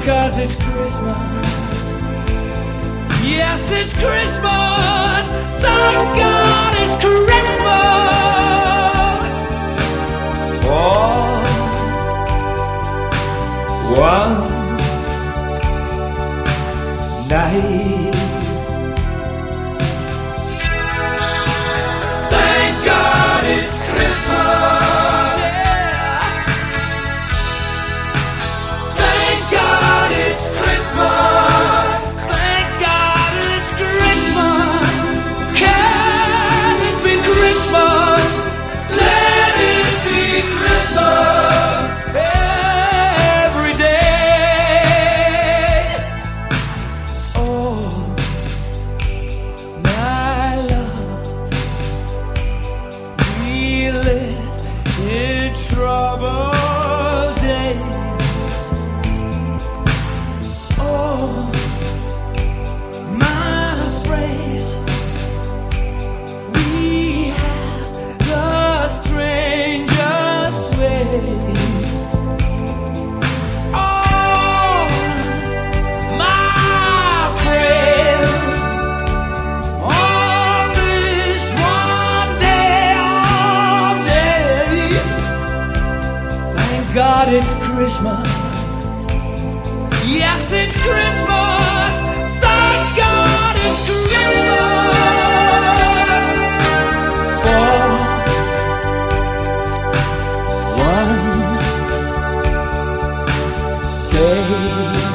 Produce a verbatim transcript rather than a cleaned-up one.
'cause it's Christmas. Yes, it's Christmas. Thank God it's Christmas. For one night. Thank God it's Christmas. Yeah. Thank God it's Christmas. Thank God it's Christmas. Can it be Christmas? Let it be Christmas every day. Oh, my love, we live in troubled days. Oh, my friend, we have the strangest ways. Oh, my friends, on this one day of days, thank God it's Christmas. Yes, it's Christmas. Thank God it's Christmas. For one day.